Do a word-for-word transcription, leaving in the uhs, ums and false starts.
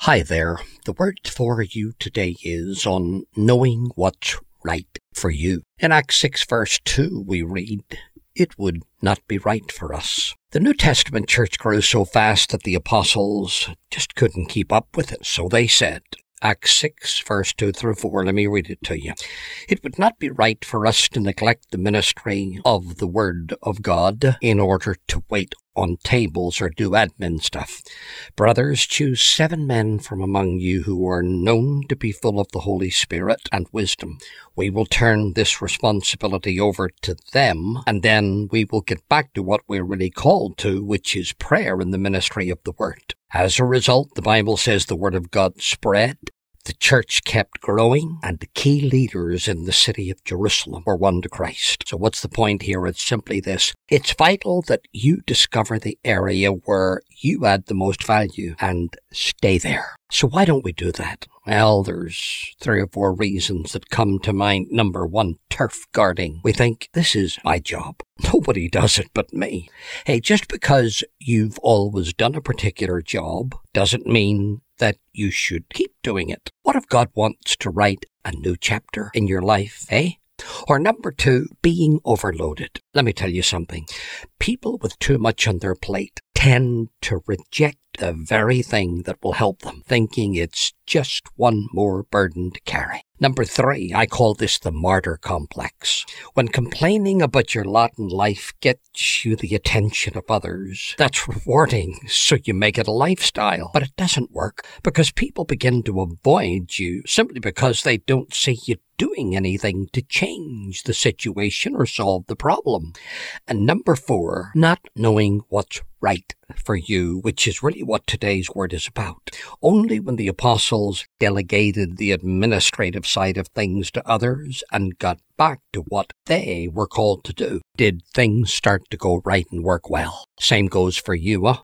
Hi there. The word for you today is on knowing what's right for you. In Acts six verse two we read, "It would not be right for us." The New Testament church grew so fast that the apostles just couldn't keep up with it, so they said, Acts six verse two through four, let me read it to you. "It would not be right for us to neglect the ministry of the Word of God in order to wait on tables or do admin stuff. Brothers, choose seven men from among you who are known to be full of the Holy Spirit and wisdom. We will turn this responsibility over to them, and then we will get back to what we're really called to, which is prayer and the ministry of the Word." As a result, the Bible says the Word of God spread, the church kept growing, and the key leaders in the city of Jerusalem were won to Christ. So what's the point here? It's simply this. It's vital that you discover the area where you add the most value and stay there. So why don't we do that? Well, there's three or four reasons that come to mind. Number one, turf guarding. We think, this is my job. Nobody does it but me. Hey, just because you've always done a particular job doesn't mean that you should keep doing it. What if God wants to write a new chapter in your life, eh? Or number two, being overloaded. Let me tell you something. People with too much on their plate tend to reject the very thing that will help them, thinking it's just one more burden to carry. Number three, I call this the martyr complex. When complaining about your lot in life gets you the attention of others, that's rewarding, so you make it a lifestyle. But it doesn't work because people begin to avoid you simply because they don't see you doing anything to change the situation or solve the problem. And number four, not knowing what's right for you, which is really what today's word is about. Only when the apostles delegated the administrative side of things to others and got back to what they were called to do did things start to go right and work well. Same goes for you, huh?